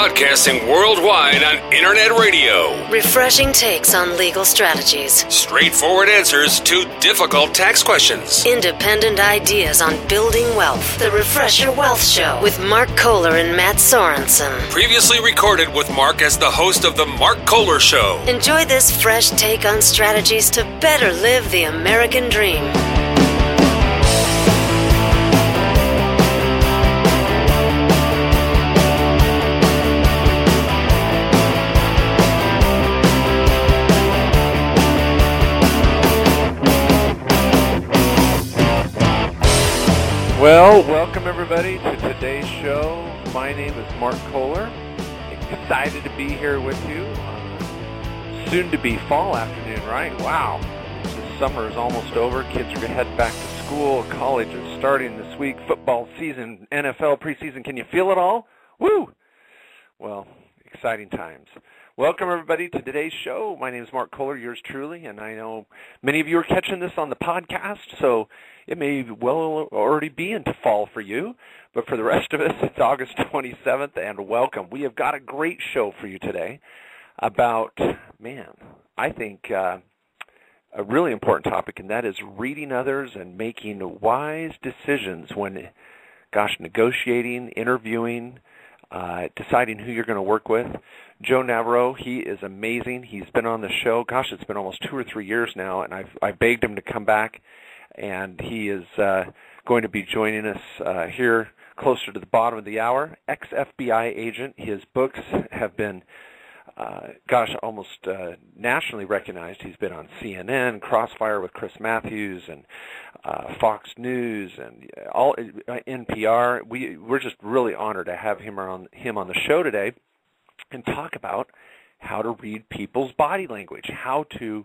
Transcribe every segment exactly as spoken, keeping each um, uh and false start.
Broadcasting worldwide on Internet radio. Refreshing takes on legal strategies. Straightforward answers to difficult tax questions. Independent ideas on building wealth. The Refresher Wealth Show with Mark Kohler and Matt Sorensen. Previously recorded with Mark as the host of The Mark Kohler Show. Enjoy this fresh take on strategies to better live the American dream. Well, welcome everybody to today's show. My name is Mark Kohler. Excited to be here with you on a soon-to-be fall afternoon, right? Wow. The summer is almost over. Kids are going to head back to school. College is starting this week. Football season, N F L preseason. Can you feel it all? Woo! Well, exciting times. Welcome, everybody, to today's show. My name is Mark Kohler, yours truly, and I know many of you are catching this on the podcast, so it may well already be into fall for you, but for the rest of us, it's August twenty-seventh, and welcome. We have got a great show for you today about, man, I think uh, a really important topic, and that is reading others and making wise decisions when, gosh, negotiating, interviewing, uh, deciding who you're going to work with. Joe Navarro, he is amazing. He's been on the show. Gosh, it's been almost two or three years now, and I've, I begged him to come back, and he is uh, going to be joining us uh, here closer to the bottom of the hour. Ex-F B I agent. His books have been, uh, gosh, almost uh, nationally recognized. He's been on C N N, Crossfire with Chris Matthews, and uh, Fox News, and all uh, N P R. We, we're just really honored to have him on, him on the show today and talk about how to read people's body language, how to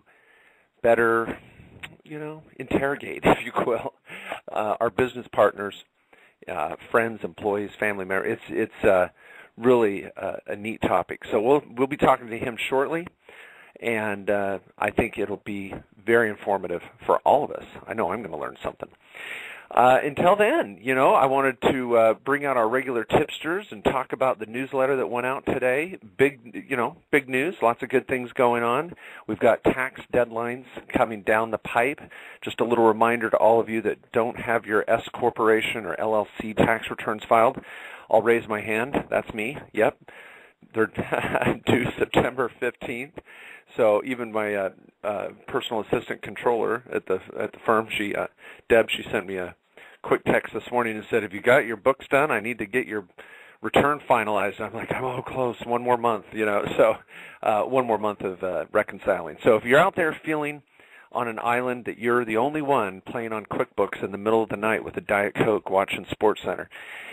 better, you know, interrogate, if you will, uh, our business partners, uh, friends, employees, family members. It's it's uh, really uh, a neat topic. So we'll we'll be talking to him shortly, and uh, I think it'll be very informative for all of us. I know I'm going to learn something. Uh, until then, you know, I wanted to uh, bring out our regular tipsters and talk about the newsletter that went out today. Big, you know, big news, lots of good things going on. We've got tax deadlines coming down the pipe. Just a little reminder to all of you that don't have your S Corporation or L L C tax returns filed. I'll raise my hand. That's me. Yep. They're due September fifteenth. So even my uh, uh, personal assistant controller at the at the firm, she uh, Deb, she sent me a quick text this morning and said, "Have you got your books done? I need to get your return finalized." I'm like, "I'm oh close, one more month," you know. So uh, one more month of uh, reconciling. So if you're out there feeling on an island that you're the only one playing on QuickBooks in the middle of the night with a Diet Coke watching SportsCenter,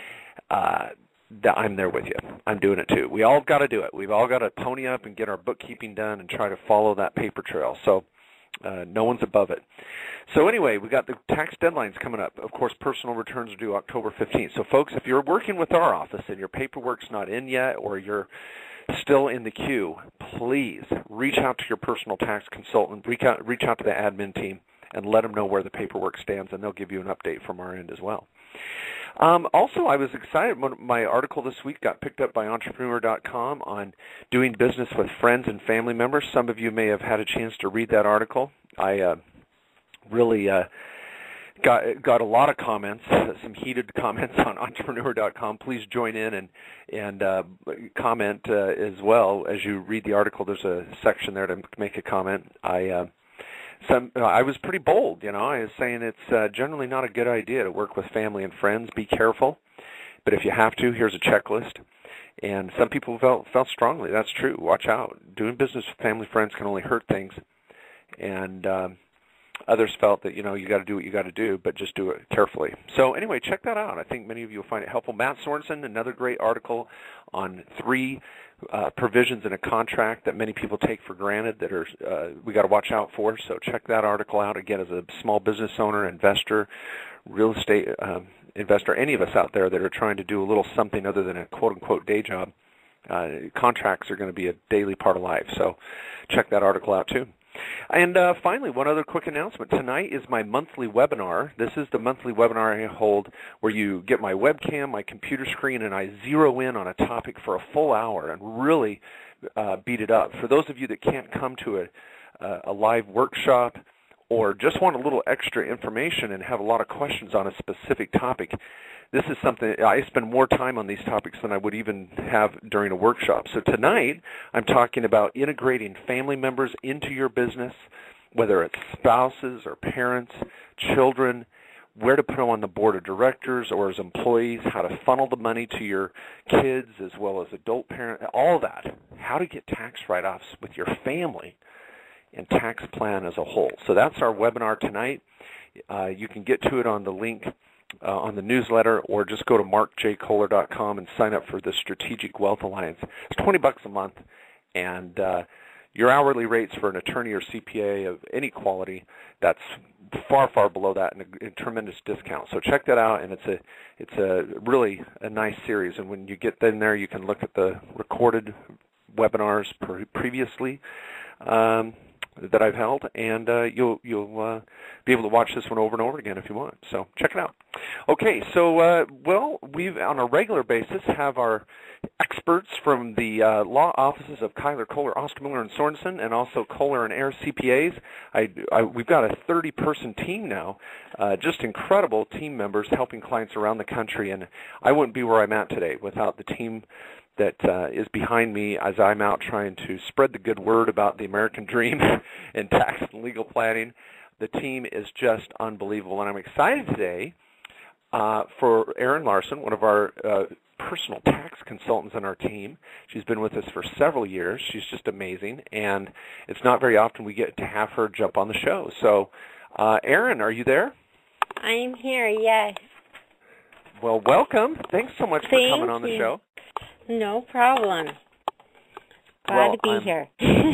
uh, I'm there with you. I'm doing it too. We all got to do it. We've all got to pony up and get our bookkeeping done and try to follow that paper trail. So uh, no one's above it. So anyway, we got the tax deadlines coming up. Of course, personal returns are due October fifteenth. So folks, if you're working with our office and your paperwork's not in yet or you're still in the queue, please reach out to your personal tax consultant, reach out, reach out to the admin team, and let them know where the paperwork stands, and they'll give you an update from our end as well. Um, also, I was excited when my article this week got picked up by entrepreneur dot com on doing business with friends and family members. Some of you may have had a chance to read that article. I uh, really uh, got got a lot of comments, some heated comments on entrepreneur dot com. Please join in and and uh, comment uh, as well as you read the article. There's a section there to make a comment. I uh, Some, uh, I was pretty bold, you know. I was saying it's uh, generally not a good idea to work with family and friends. Be careful. But if you have to, here's a checklist. And some people felt felt strongly. That's true. Watch out. Doing business with family friends can only hurt things. And um, others felt that, you know, you got to do what you got to do, but just do it carefully. So anyway, check that out. I think many of you will find it helpful. Matt Sorensen, another great article on three Uh, provisions in a contract that many people take for granted that are uh, we got to watch out for. So check that article out. Again, as a small business owner, investor, real estate um, investor, any of us out there that are trying to do a little something other than a quote-unquote day job, uh, contracts are going to be a daily part of life. So check that article out too. And uh, finally, one other quick announcement. Tonight is my monthly webinar. This is the monthly webinar I hold where you get my webcam, my computer screen, and I zero in on a topic for a full hour and really uh, beat it up. For those of you that can't come to a, uh, a live workshop or just want a little extra information and have a lot of questions on a specific topic, this is something, I spend more time on these topics than I would even have during a workshop. So tonight, I'm talking about integrating family members into your business, whether it's spouses or parents, children, where to put them on the board of directors or as employees, how to funnel the money to your kids as well as adult parents, all that, how to get tax write-offs with your family and tax plan as a whole. So that's our webinar tonight. Uh, you can get to it on the link uh, on the newsletter, or just go to mark j kohler dot com and sign up for the Strategic Wealth Alliance. It's twenty bucks a month, and uh, your hourly rates for an attorney or C P A of any quality, that's far, far below that, and a, a tremendous discount. So check that out, and it's a it's a really a nice series. And when you get in there, you can look at the recorded webinars pre previously Um, that I've held, and uh, you'll you'll uh, be able to watch this one over and over again if you want. So check it out. Okay, so uh, well, we've on a regular basis have our experts from the uh, law offices of Kyler, Kohler, Ostermiller, and Sorensen, and also Kohler and Ayers C P As. I, I, we've got a thirty person team now, uh, just incredible team members helping clients around the country, and I wouldn't be where I'm at today without the team that uh, is behind me as I'm out trying to spread the good word about the American dream in tax and legal planning. The team is just unbelievable, and I'm excited today uh, for Erin Larson, one of our uh, personal tax consultants on our team. She's been with us for several years. She's just amazing, and it's not very often we get to have her jump on the show. So, uh, Erin, are you there? I'm here, yes. Well, welcome. Thanks so much for Thank coming on the you. show. No problem. Glad well, to be I'm, here.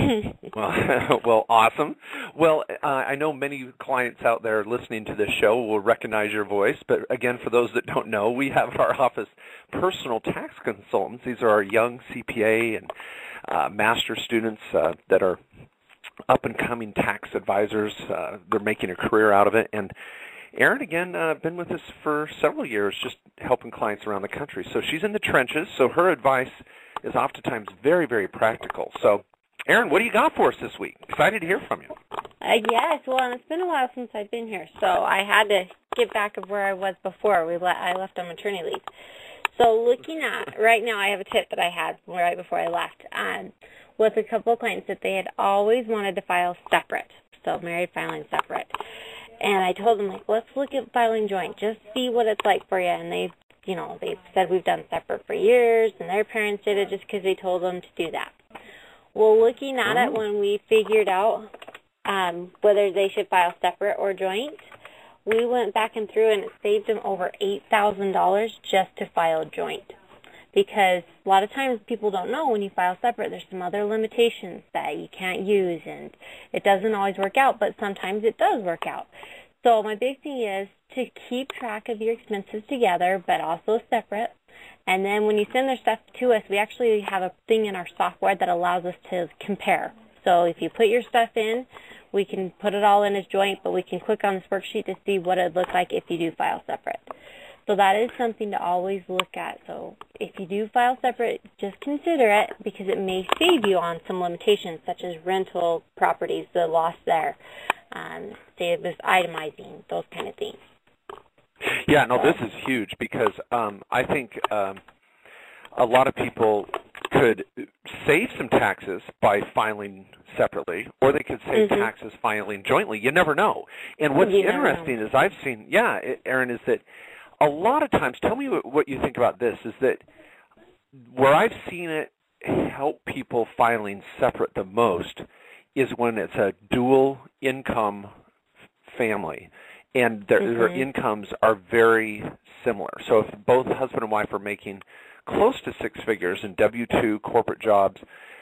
well, well, awesome. Well, uh, I know many clients out there listening to this show will recognize your voice, but again, for those that don't know, we have our office personal tax consultants. These are our young C P A and uh, master students uh, that are up-and-coming tax advisors. Uh, they're making a career out of it, and Erin, again, uh, been with us for several years, just helping clients around the country. So she's in the trenches, so her advice is oftentimes very, very practical. So, Erin, what do you got for us this week? Excited to hear from you. Uh, yes, well, and it's been a while since I've been here, so I had to get back of where I was before. We le I left on maternity leave. So looking at, right now I have a tip that I had right before I left um, with a couple of clients that they had always wanted to file separate, so married filing separate. And I told them, like, let's look at filing joint, just see what it's like for you. And they, you know, they said we've done separate for years, and their parents did it just because they told them to do that. Well, looking at it, when we figured out um, whether they should file separate or joint, we went back and through, and it saved them over eight thousand dollars just to file joint. Because a lot of times people don't know when you file separate, there's some other limitations that you can't use, and it doesn't always work out, but sometimes it does work out. So my big thing is to keep track of your expenses together, but also separate. And then when you send their stuff to us, we actually have a thing in our software that allows us to compare. So if you put your stuff in, we can put it all in as joint, but we can click on this worksheet to see what it looks like if you do file separate. So that is something to always look at. So if you do file separate, just consider it, because it may save you on some limitations, such as rental properties, the loss there, um, say this itemizing, those kind of things. Yeah, no, this is huge, because um, I think um, a lot of people could save some taxes by filing separately, or they could save mm-hmm. taxes filing jointly. You never know. And what's you interesting is I've seen, yeah, Erin, is that a lot of times, tell me what you think about this, is that where I've seen it help people filing separate the most is when it's a dual income family, and their, mm-hmm. their incomes are very similar. So if both husband and wife are making close to six figures in W two corporate jobs,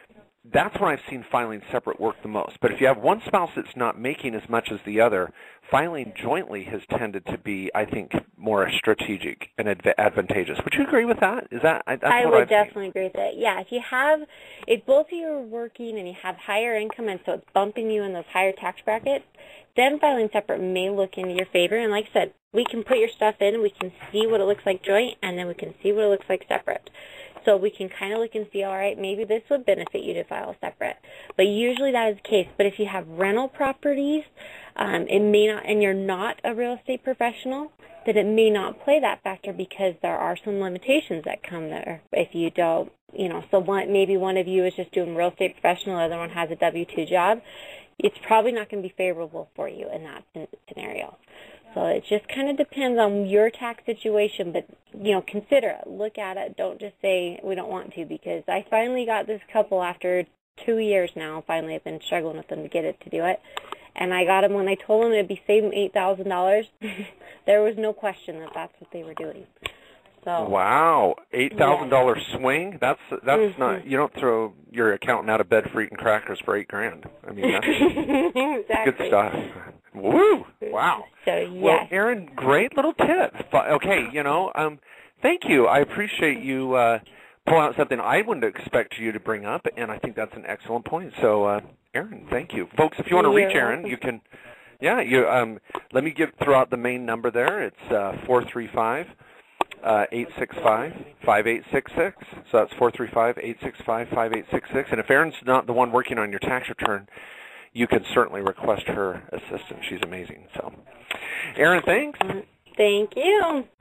that's when I've seen filing separate work the most. But if you have one spouse that's not making as much as the other, filing jointly has tended to be, I think, more strategic and adv- advantageous. Would you agree with that? Is that that's I what would I've definitely seen. agree with it. Yeah, if you have, if both of you are working and you have higher income and so it's bumping you in those higher tax brackets, then filing separate may look in your favor. And like I said, we can put your stuff in, we can see what it looks like joint, and then we can see what it looks like separate. So we can kind of look and see, all right, maybe this would benefit you to file separate. But usually that is the case. But if you have rental properties, um, it may not, and you're not a real estate professional, then it may not play that factor because there are some limitations that come there if you don't, you know, so one, maybe one of you is just doing real estate professional, the other one has a W two job. It's probably not going to be favorable for you in that scenario. So it just kind of depends on your tax situation, but, you know, consider it. Look at it. Don't just say we don't want to, because I finally got this couple after two years now. Finally, I've been struggling with them to get it to do it. And I got them when I told them it'd be saving eight thousand dollars. There was no question that that's what they were doing. So wow, eight thousand dollars yeah. swing? That's that's mm-hmm. not, you don't throw your accountant out of bed for eating crackers for eight grand. I mean, that's exactly. good stuff. Woo! Wow. So, yes. Well, Erin, great little tip. Okay, you know, um, thank you. I appreciate you uh, pulling out something I wouldn't expect you to bring up, and I think that's an excellent point. So, uh, Erin, thank you. Folks, if you want to reach Erin, you can, yeah, you. Um, let me give throw out the main number there. It's uh, four three five, eight six five, five eight six six. So that's four three five, eight six five, five eight six six. And if Erin's not the one working on your tax return, you can certainly request her assistance. She's amazing. So, Erin, thanks. Thank you.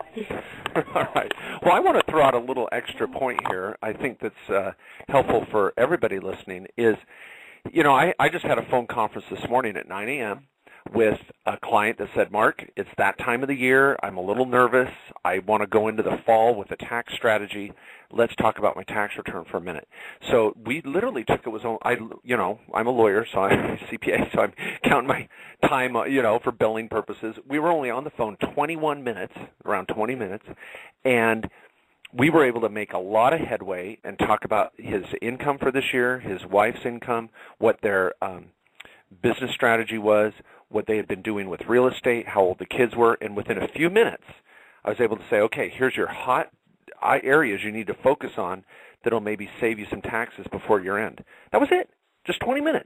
All right. Well, I want to throw out a little extra point here. I think that's uh, helpful for everybody listening is, you know, I, I just had a phone conference this morning at nine a.m. with a client that said, Mark, it's that time of the year. I'm a little nervous. I want to go into the fall with a tax strategy. Let's talk about my tax return for a minute. So we literally took it was I you know I'm a lawyer, so I'm a C P A, so I'm counting my time, you know, for billing purposes. We were only on the phone twenty-one minutes, around twenty minutes, and we were able to make a lot of headway and talk about his income for this year, his wife's income, what their um, business strategy was, what they had been doing with real estate, how old the kids were, and within a few minutes, I was able to say, okay, here's your hot areas you need to focus on that'll maybe save you some taxes before year end. That was it, just twenty minutes.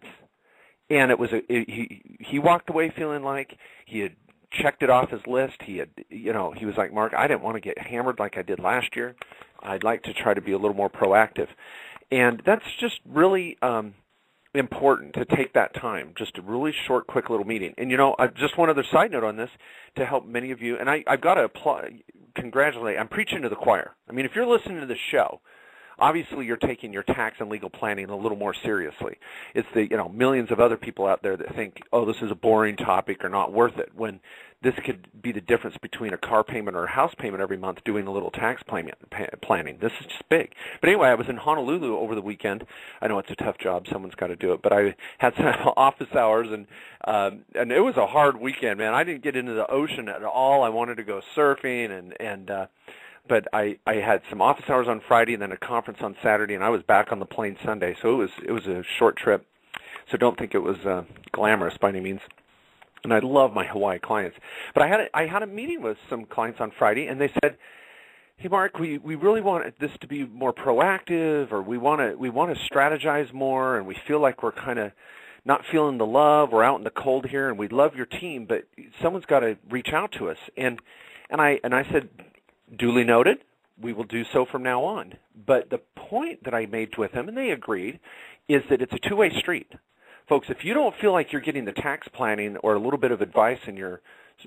And it was a, it, he he walked away feeling like he had checked it off his list. He had, you know, he was like, Mark, I didn't want to get hammered like I did last year. I'd like to try to be a little more proactive. And that's just really um, important to take that time, just a really short, quick little meeting. And, you know, uh, just one other side note on this to help many of you, and I, I've got to apply, congratulate, I'm preaching to the choir. I mean, if you're listening to this show, obviously you're taking your tax and legal planning a little more seriously. It's the, you know, millions of other people out there that think, oh, this is a boring topic or not worth it, when this could be the difference between a car payment or a house payment every month doing a little tax planning. This is just big. But anyway, I was in Honolulu over the weekend. I know it's a tough job. Someone's got to do it. But I had some office hours, and um, and it was a hard weekend, man. I didn't get into the ocean at all. I wanted to go surfing, and, and uh, but I, I had some office hours on Friday and then a conference on Saturday, and I was back on the plane Sunday. So it was it was a short trip. So don't think it was uh, glamorous by any means. And I love my Hawaii clients. But I had a, I had a meeting with some clients on Friday, and they said, hey, Mark, we, we really want this to be more proactive, or we want to we want to strategize more, and we feel like we're kind of not feeling the love. We're out in the cold here, and we love your team, but someone's got to reach out to us. And and I and I said, duly noted, we will do so from now on. But the point that I made with them, and they agreed, is that it's a two-way street. Folks, if you don't feel like you're getting the tax planning or a little bit of advice in your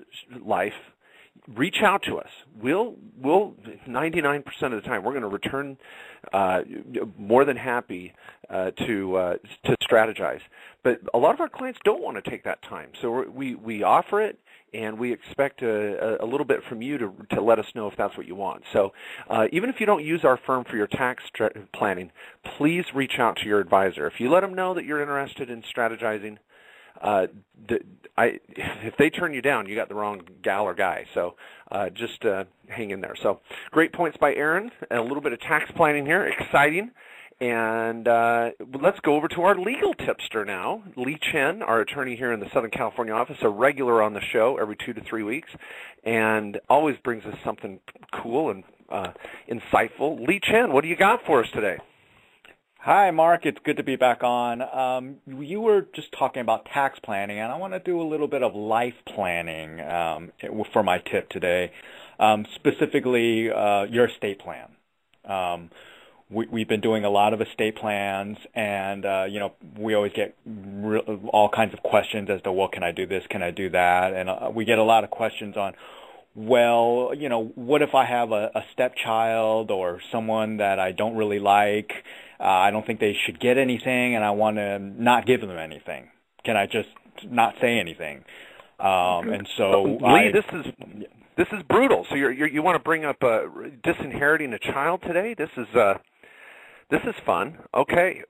life, reach out to us. We'll, we'll ninety-nine percent of the time, we're going to return uh, more than happy uh, to uh, to strategize. But a lot of our clients don't want to take that time. So we, we offer it, and we expect a, a little bit from you to, to let us know if that's what you want. So uh, even if you don't use our firm for your tax planning, please reach out to your advisor. If you let them know that you're interested in strategizing, uh, the, I, if they turn you down, you got the wrong gal or guy. So uh, just uh, hang in there. So great points by Erin. A little bit of tax planning here, exciting. And uh, let's go over to our legal tipster now. Lee Chen, our attorney here in the Southern California office, a regular on the show every two to three weeks, and always brings us something cool and uh, insightful. Lee Chen, what do you got for us today? Hi, Mark. It's good to be back on. Um, you were just talking about tax planning, and I want to do a little bit of life planning um, for my tip today, um, specifically uh, your estate plan. Um, We, we've been doing a lot of estate plans, and uh, you know, we always get re- all kinds of questions as to, well, can I do this? Can I do that? And uh, we get a lot of questions on, well, you know, what if I have a, a stepchild or someone that I don't really like? Uh, I don't think they should get anything, and I want to not give them anything. Can I just not say anything? Um, and so, Lee, I, this is this is brutal. So you're, you're, you want to bring up uh, disinheriting a child today? This is. Uh, This is fun. Okay.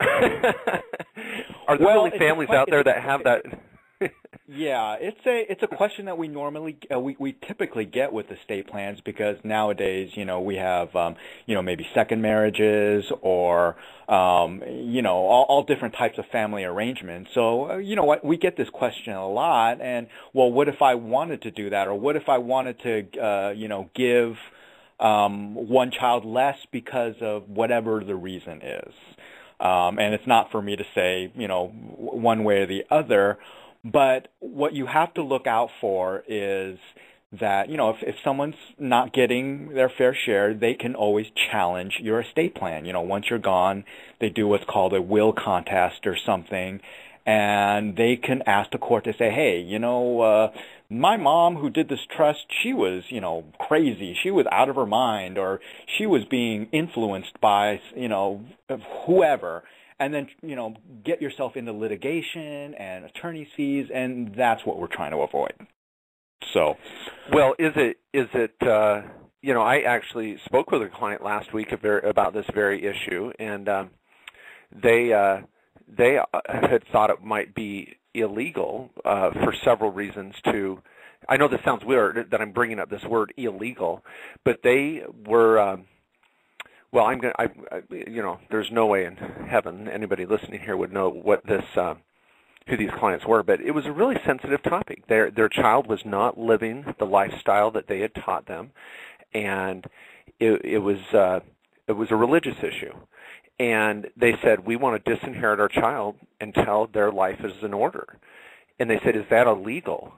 Are there well, really families out there that have that? Yeah, it's a it's a question that we normally uh, we we typically get with estate plans, because nowadays, you know, we have um, you know, maybe second marriages or um, you know, all, all different types of family arrangements. So uh, you know what, we get this question a lot. And well, what if I wanted to do that, or what if I wanted to uh, you know, give Um, one child less because of whatever the reason is. Um, and it's not for me to say, you know, one way or the other, but what you have to look out for is that, you know, if, if someone's not getting their fair share, they can always challenge your estate plan. You know, once you're gone, they do what's called a will contest or something, and they can ask the court to say, hey, you know, uh, my mom who did this trust, she was, you know, crazy. She was out of her mind, or she was being influenced by, you know, whoever. And then, you know, get yourself into litigation and attorney's fees, and that's what we're trying to avoid. So, well, is it, is it, uh, you know, I actually spoke with a client last week about this very issue, and um, they, uh, they had thought it might be illegal uh, for several reasons to, I know this sounds weird that I'm bringing up this word illegal, but they were, um, well, I'm going to, you know, there's no way in heaven anybody listening here would know what this, uh, who these clients were, but it was a really sensitive topic. Their, their child was not living the lifestyle that they had taught them, and it, it was, uh, it was a religious issue. And they said, we want to disinherit our child until their life is in order. And they said, is that illegal?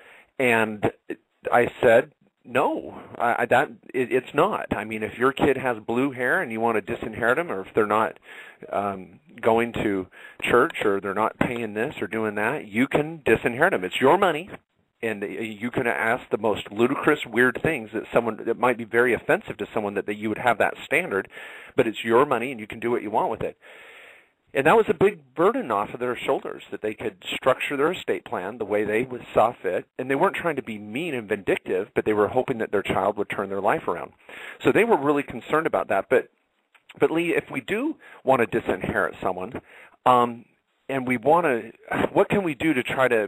And I said, no, I, that it, it's not. I mean, if your kid has blue hair and you want to disinherit them, or if they're not um, going to church, or they're not paying this or doing that, you can disinherit them. It's your money. And you can ask the most ludicrous, weird things that someone that might be very offensive to someone, that, that you would have that standard, but it's your money and you can do what you want with it. And that was a big burden off of their shoulders, that they could structure their estate plan the way they would saw fit. And they weren't trying to be mean and vindictive, but they were hoping that their child would turn their life around. So they were really concerned about that. But, but Lee, if we do want to disinherit someone, um, and we want to, what can we do to try to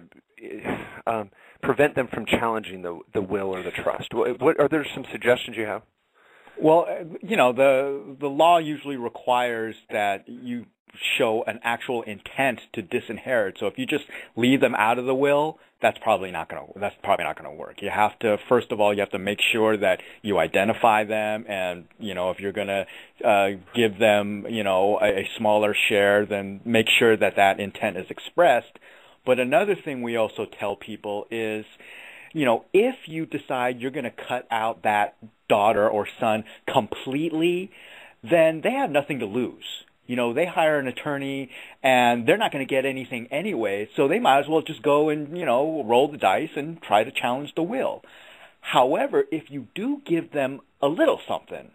um, prevent them from challenging the the will or the trust? What, what are there some suggestions you have? Well, you know, the the law usually requires that you show an actual intent to disinherit. So if you just leave them out of the will, that's probably not going to that's probably not going to work. You have to, first of all, you have to make sure that you identify them, and you know, if you're going to uh, give them, you know, a, a smaller share, then make sure that that intent is expressed. But another thing we also tell people is, you know, if you decide you're going to cut out that daughter or son completely, then they have nothing to lose. You know, they hire an attorney and they're not going to get anything anyway, so they might as well just go and, you know, roll the dice and try to challenge the will. However, if you do give them a little something,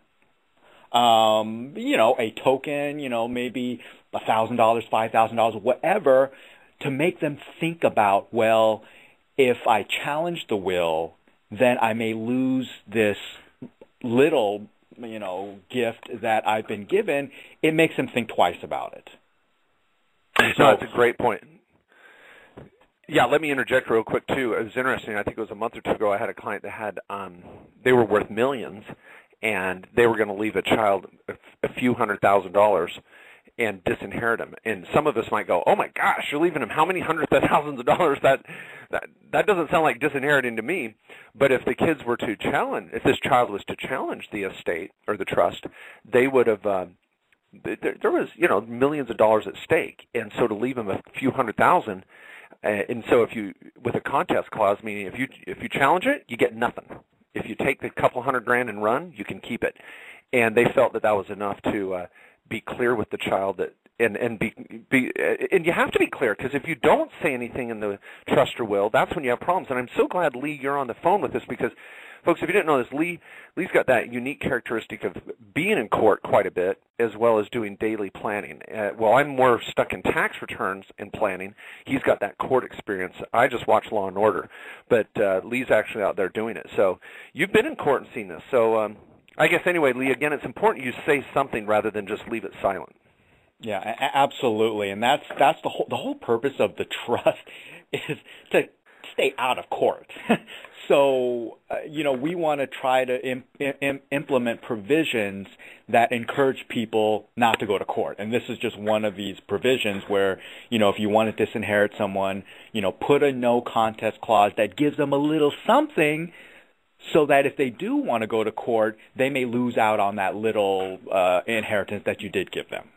um, you know, a token, you know, maybe one thousand dollars, five thousand dollars, whatever, to make them think about, well, if I challenge the will, then I may lose this little, you know, gift that I've been given. It makes them think twice about it. So, no, that's a great point. Yeah, let me interject real quick, too. It was interesting. I think it was a month or two ago, I had a client that had, um, they were worth millions, and they were going to leave a child a, a few hundred thousand dollars. and disinherit them. And some of us might go, oh my gosh, you're leaving them how many hundreds of thousands of dollars? That that that doesn't sound like disinheriting to me. But if the kids were to challenge, if this child was to challenge the estate or the trust, they would have. Uh, there, there was, you know, millions of dollars at stake, and so to leave them a few hundred thousand, uh, and so if you with a contest clause, meaning if you if you challenge it, you get nothing. If you take the couple hundred grand and run, you can keep it. And they felt that that was enough to uh, be clear with the child that, and and be be and you have to be clear, because if you don't say anything in the trust or will, that's when you have problems. And I'm so glad, Lee, you're on the phone with us, because, folks, if you didn't know this, Lee Lee's got that unique characteristic of being in court quite a bit, as well as doing daily planning. Uh, well, I'm more stuck in tax returns and planning. He's got that court experience. I just watch Law and Order, but uh, Lee's actually out there doing it. So you've been in court and seen this. So. Um, I guess anyway, Lee, again, it's important you say something rather than just leave it silent. Yeah, a- absolutely, and that's that's the whole the whole purpose of the trust is to stay out of court. So, uh, you know, we want to try to im- im- implement provisions that encourage people not to go to court, and this is just one of these provisions where, you know, if you want to disinherit someone, you know, put a no contest clause that gives them a little something, so that if they do want to go to court, they may lose out on that little uh, inheritance that you did give them.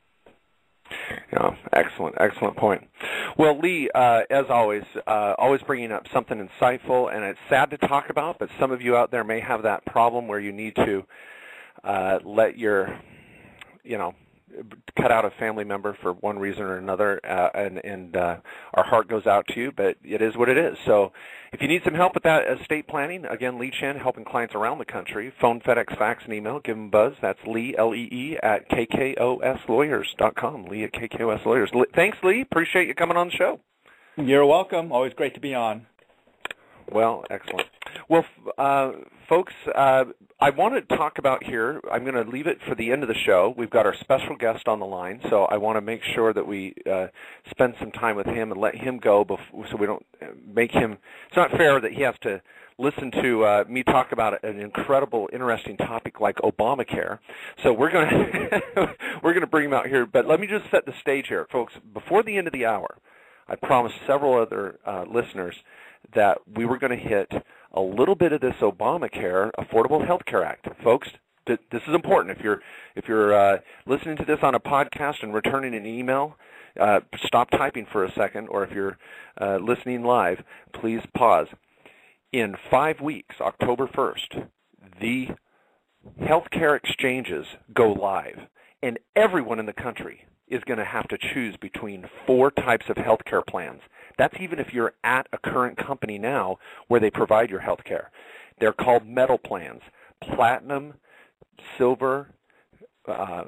Yeah, excellent, excellent point. Well, Lee, uh, as always, uh, always bringing up something insightful, and it's sad to talk about, but some of you out there may have that problem where you need to uh, let your, you know, cut out a family member for one reason or another, uh, and, and uh, our heart goes out to you, but it is what it is. So if you need some help with that estate planning, again, Lee Chen, helping clients around the country, phone, FedEx, fax, and email, give him a buzz. That's Lee, L E E, at K K O S lawyers dot com, Lee at K K O S Lawyers. Thanks, Lee. Appreciate you coming on the show. You're welcome. Always great to be on. Well, excellent. Well, uh, folks, uh, I want to talk about here, I'm going to leave it for the end of the show. We've got our special guest on the line, so I want to make sure that we uh, spend some time with him and let him go before, so we don't make him, it's not fair that he has to listen to uh, me talk about an incredible, interesting topic like Obamacare. So we're going to we're going to bring him out here, but let me just set the stage here. Folks, before the end of the hour, I promised several other uh, listeners that we were going to hit a little bit of this Obamacare Affordable Health Care Act. Folks, th- this is important. If you're if you're uh, listening to this on a podcast and returning an email, uh, stop typing for a second, or if you're uh, listening live, please pause. In five weeks, October first, the healthcare exchanges go live, and everyone in the country is going to have to choose between four types of healthcare plans. That's even if you're at a current company now where they provide your healthcare. They're called metal plans: platinum, silver, uh,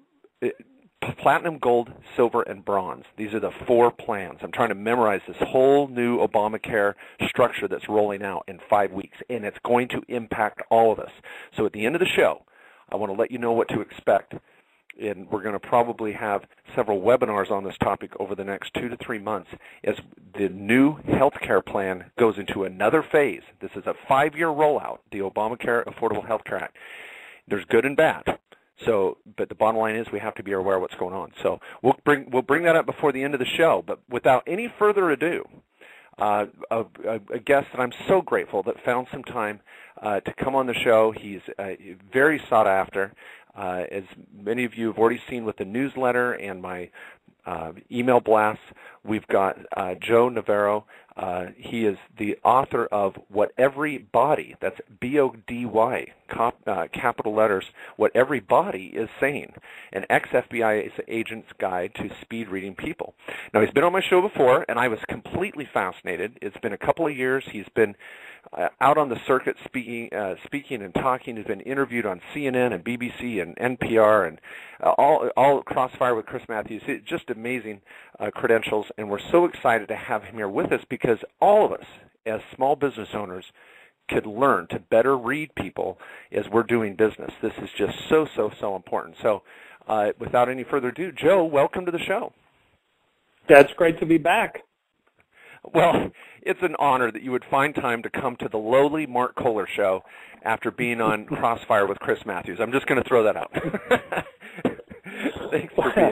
platinum, gold, silver, and bronze. These are the four plans. I'm trying to memorize this whole new Obamacare structure that's rolling out in five weeks, and it's going to impact all of us. So at the end of the show, I want to let you know what to expect. And we're going to probably have several webinars on this topic over the next two to three months as the new health care plan goes into another phase. This is a five-year rollout, the Obamacare Affordable Health Care Act. There's good and bad. So, but the bottom line is we have to be aware of what's going on. So we'll bring we'll bring that up before the end of the show. But without any further ado, uh, a, a guest that I'm so grateful that found some time uh, to come on the show. He's uh, very sought after. Uh, as many of you have already seen with the newsletter and my uh, email blasts, we've got uh, Joe Navarro. Uh, he is the author of What Every Body, that's B O D Y, cop, uh, capital letters, What Every Body is Saying, an ex-F B I agent's guide to speed reading people. Now, he's been on my show before, and I was completely fascinated. It's been a couple of years. He's been uh, out on the circuit speaking, uh, speaking and talking. He's been interviewed on C N N and B B C and N P R and uh, all, all Crossfire with Chris Matthews. It, just amazing uh, credentials, and we're so excited to have him here with us because all of us as small business owners could learn to better read people as we're doing business. This is just so, so, so important. So uh, without any further ado, Joe, welcome to the show. That's great to be back. Well, it's an honor that you would find time to come to the lowly Mark Kohler show after being on Crossfire with Chris Matthews. I'm just going to throw that out. Thanks for being here.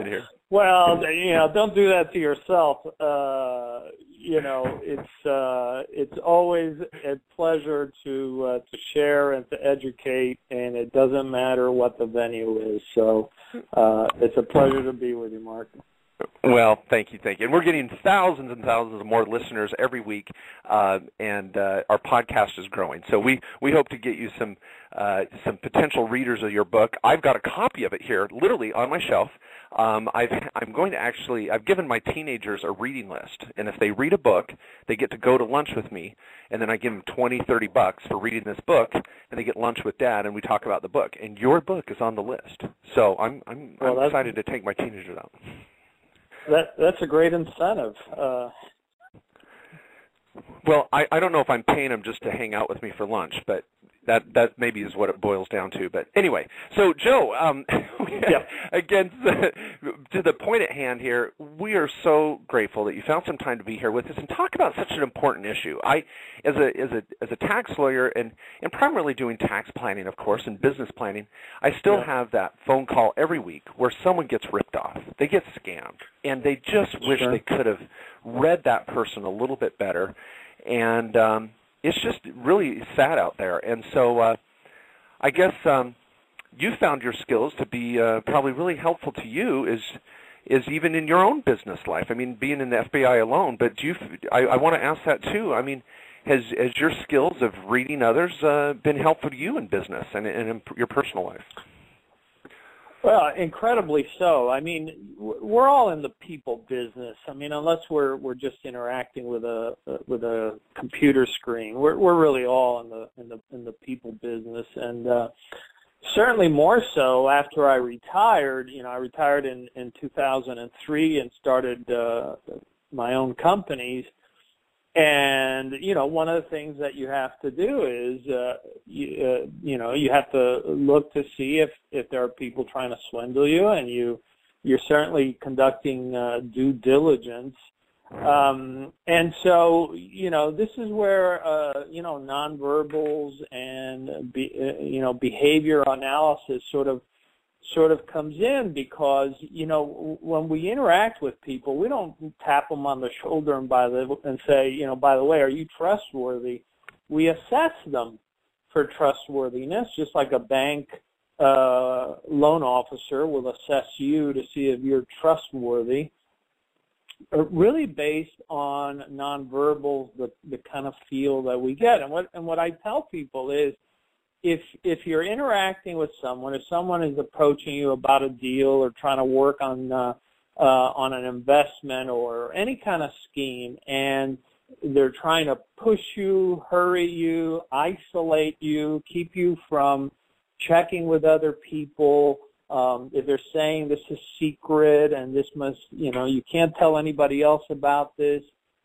Well, you know, don't do that to yourself. Uh, you know, it's uh, it's always a pleasure to uh, to share and to educate, and it doesn't matter what the venue is. So uh, it's a pleasure to be with you, Mark. Well, thank you, thank you. And we're getting thousands and thousands of more listeners every week, uh, and uh, our podcast is growing. So we, we hope to get you some uh, some potential readers of your book. I've got a copy of it here, literally on my shelf. Um, I've, I'm going to actually, I've given my teenagers a reading list, and if they read a book, they get to go to lunch with me, and then I give them twenty, thirty bucks for reading this book, and they get lunch with Dad, and we talk about the book. And your book is on the list. So I'm, I'm, well, I'm excited to take my teenagers out. That that's a great incentive. Uh, well, I, I don't know if I'm paying them just to hang out with me for lunch, but that that maybe is what it boils down to. But anyway, so Joe, um, yeah. again, the, to the point at hand here, we are so grateful that you found some time to be here with us and talk about such an important issue. I, as a as a as a tax lawyer and and primarily doing tax planning, of course, and business planning, I still yeah. have that phone call every week where someone gets ripped off, they get scammed, and they just wish sure. they could have read that person a little bit better, and um, it's just really sad out there. And so uh, I guess um, you found your skills to be uh, probably really helpful to you is is even in your own business life. I mean, being in the F B I alone, but do you, I, I want to ask that too. I mean, has, has your skills of reading others uh, been helpful to you in business and, and in your personal life? Well, incredibly so. I mean, we're all in the people business. I mean, unless we're we're just interacting with a with a computer screen, we're we're really all in the in the in the people business, and uh, certainly more so after I retired. You know, I retired in in two thousand three and started uh, my own companies. And, you know, one of the things that you have to do is, uh, you, uh, you know, you have to look to see if, if there are people trying to swindle you, and you, you're certainly conducting uh, due diligence. Um, and so, you know, this is where, uh, you know, nonverbals and, be, uh, you know, behavior analysis sort of sort of comes in, because, you know, when we interact with people, we don't tap them on the shoulder and by the and say, you know, by the way, are you trustworthy? We assess them for trustworthiness, just like a bank uh, loan officer will assess you to see if you're trustworthy, really based on nonverbals, the, the kind of feel that we get. And what and what I tell people is, If if you're interacting with someone, if someone is approaching you about a deal or trying to work on uh, uh, on an investment or any kind of scheme, and they're trying to push you, hurry you, isolate you, keep you from checking with other people, um, if they're saying this is secret and this must, you know, you can't tell anybody else about this,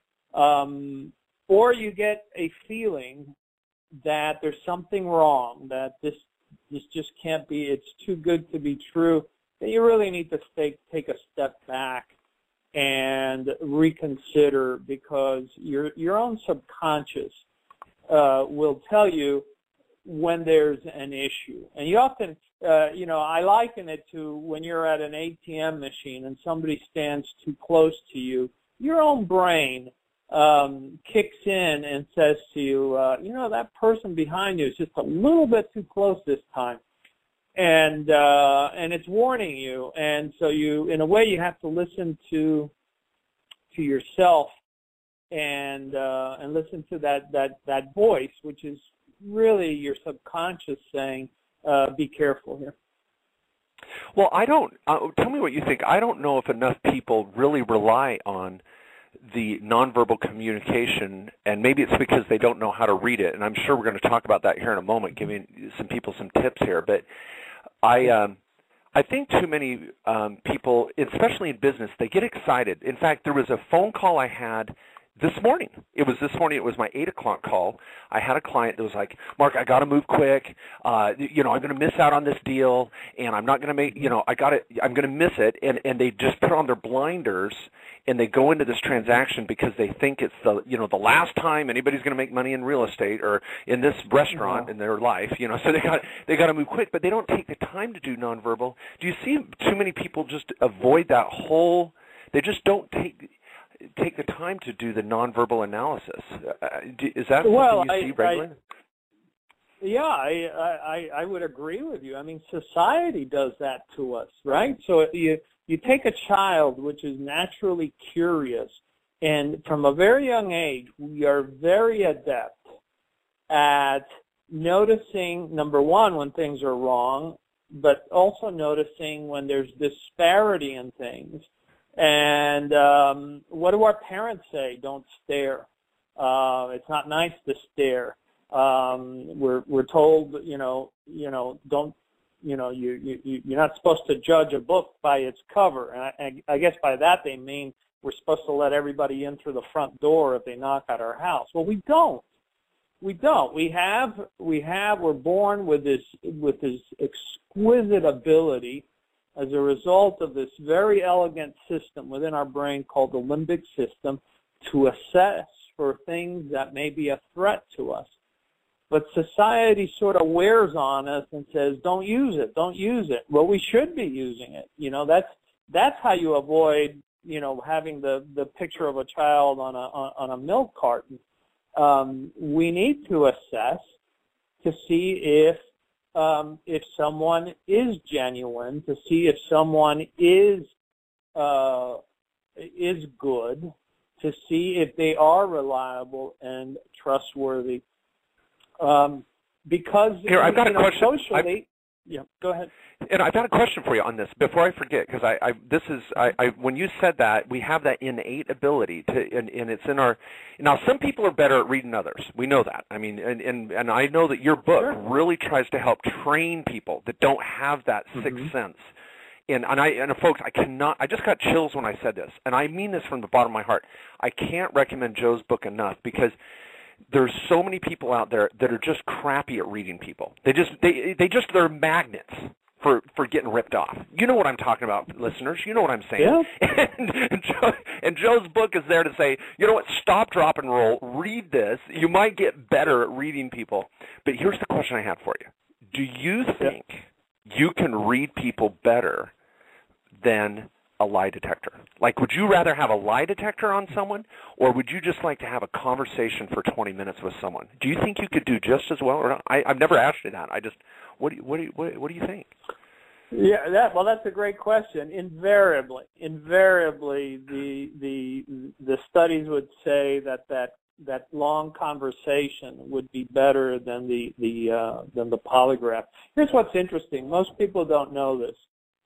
um, or you get a feeling that there's something wrong, that this this just can't be, it's too good to be true, then you really need to take, take a step back and reconsider, because your your own subconscious uh, will tell you when there's an issue. And you often, uh, you know, I liken it to when you're at an A T M machine and somebody stands too close to you, your own brain Um, kicks in and says to you, uh, you know, that person behind you is just a little bit too close this time, and uh, and it's warning you. And so you, in a way, you have to listen to to yourself and uh, and listen to that that that voice, which is really your subconscious saying, uh, "Be careful here." Well, I don't. Uh, tell me what you think. I don't know if enough people really rely on the nonverbal communication, and maybe it's because they don't know how to read it, and I'm sure we're going to talk about that here in a moment, giving some people some tips here. But I um, I think too many um, people, especially in business, they get excited. In fact, there was a phone call I had this morning. It was this morning. It was my eight o'clock call. I had a client that was like, Mark, I got to move quick. Uh, you know, I'm going to miss out on this deal, and I'm not going to make, you know, I got it. I'm going to miss it. And, and they just put on their blinders, and they go into this transaction because they think it's the, you know, the last time anybody's going to make money in real estate or in this restaurant in their life, you know, so they got, they got to move quick, but they don't take the time to do nonverbal. Do you see too many people just avoid that whole, they just don't take take the time to do the nonverbal analysis? Uh, do, is that well, something you I, see regularly? I, yeah, I, I I would agree with you. I mean, society does that to us, right? So you you take a child which is naturally curious, and from a very young age, we are very adept at noticing, number one, when things are wrong, but also noticing when there's disparity in things. And um, what do our parents say? Don't stare. Uh, it's not nice to stare. Um, we're we're told, you know, you know, don't, you know, you you you're not supposed to judge a book by its cover. And I, I guess by that they mean we're supposed to let everybody in through the front door if they knock at our house. Well, we don't. We don't. We have we have we're born with this with this exquisite ability as a result of this very elegant system within our brain called the limbic system to assess for things that may be a threat to us. But society sort of wears on us and says, don't use it, don't use it. Well, we should be using it. You know, that's that's how you avoid, you know, having the, the picture of a child on a on, on a milk carton. Um, we need to assess to see if Um, if someone is genuine, to see if someone is uh, is good, to see if they are reliable and trustworthy. Um, because Here, I've got you a know, question. socially, I've, yeah, go ahead. And I've got a question for you on this before I forget, because I, I this is I, I when you said that we have that innate ability to, and, and it's in our. Now, some people are better at reading others. We know that. I mean, and and, and I know that your book Sure. really tries to help train people that don't have that sixth Mm-hmm. sense. And and I and folks, I cannot. I just got chills when I said this, and I mean this from the bottom of my heart. I can't recommend Joe's book enough because there's so many people out there that are just crappy at reading people. They just they they just they're magnets for for getting ripped off. You know what I'm talking about, listeners. You know what I'm saying. Yeah. And, and, Joe, and Joe's book is there to say, you know what, stop, drop, and roll. Read this. You might get better at reading people. But here's the question I have for you. Do you think yeah. you can read people better than a lie detector? Like, would you rather have a lie detector on someone, or would you just like to have a conversation for twenty minutes with someone? Do you think you could do just as well or not? I, I've never asked you that. I just, what do you, what do you, what, what do you think? Yeah, that well, that's a great question. Invariably, invariably, the the the studies would say that that that long conversation would be better than the the uh, than the polygraph. Here's what's interesting. Most people don't know this.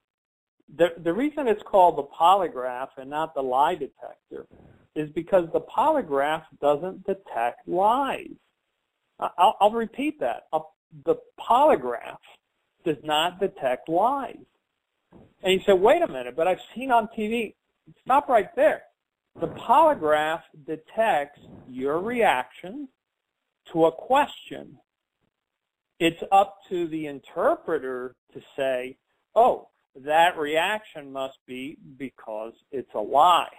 The, the reason it's called the polygraph and not the lie detector is because the polygraph doesn't detect lies. I'll, I'll repeat that. A, the polygraph does not detect lies. And you say, wait a minute, but I've seen on T V. Stop right there. The polygraph detects your reaction to a question. It's up to the interpreter to say, oh, that reaction must be because it's a lie.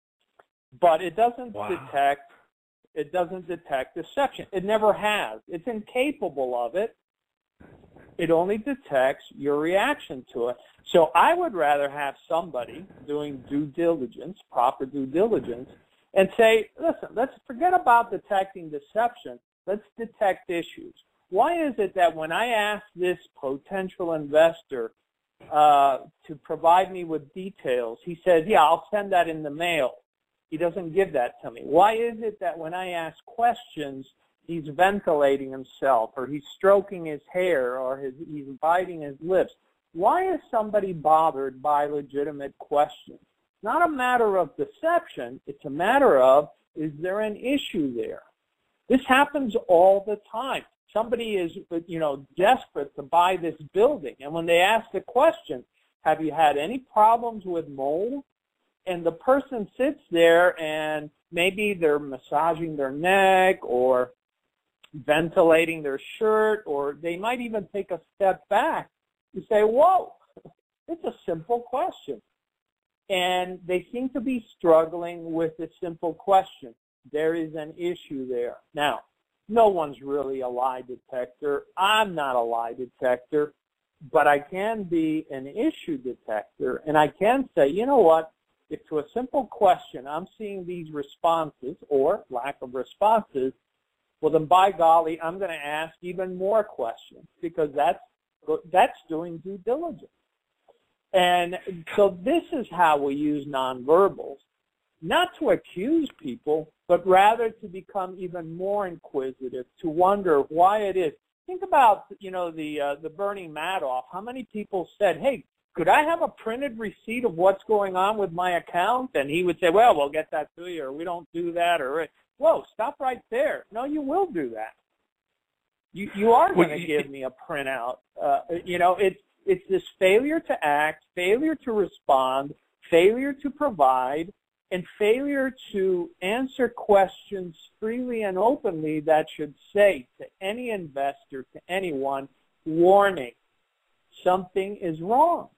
But it doesn't wow. detect it doesn't detect deception. It never has. It's incapable of it. It only detects your reaction to it. So I would rather have somebody doing due diligence, proper due diligence, and say, listen, let's forget about detecting deception. Let's detect issues. Why is it that when I ask this potential investor Uh, to provide me with details, he says, yeah, I'll send that in the mail. He doesn't give that to me. Why is it that when I ask questions, he's ventilating himself, or he's stroking his hair, or his, he's biting his lips? Why is somebody bothered by legitimate questions? It's not a matter of deception. It's a matter of, is there an issue there? This happens all the time. Somebody is, you know, desperate to buy this building, and when they ask the question, have you had any problems with mold? And the person sits there and maybe they're massaging their neck or ventilating their shirt, or they might even take a step back to say, whoa, it's a simple question. And they seem to be struggling with a simple question. There is an issue there. Now, no one's really a lie detector. I'm not a lie detector, but I can be an issue detector, and I can say, you know what, if to a simple question I'm seeing these responses or lack of responses, well, then by golly, I'm going to ask even more questions, because that's that's doing due diligence. And so this is how we use nonverbals, not to accuse people, but rather to become even more inquisitive, to wonder why it is. Think about, you know, the uh, the Bernie Madoff. How many people said, hey, could I have a printed receipt of what's going on with my account? And he would say, well, we'll get that to you, or we don't do that, or, whoa, stop right there. No, you will do that. You you are going to give me a printout. Uh, you know, it's it's this failure to act, failure to respond, failure to provide, and failure to answer questions freely and openly that should say to any investor, to anyone, warning, something is wrong.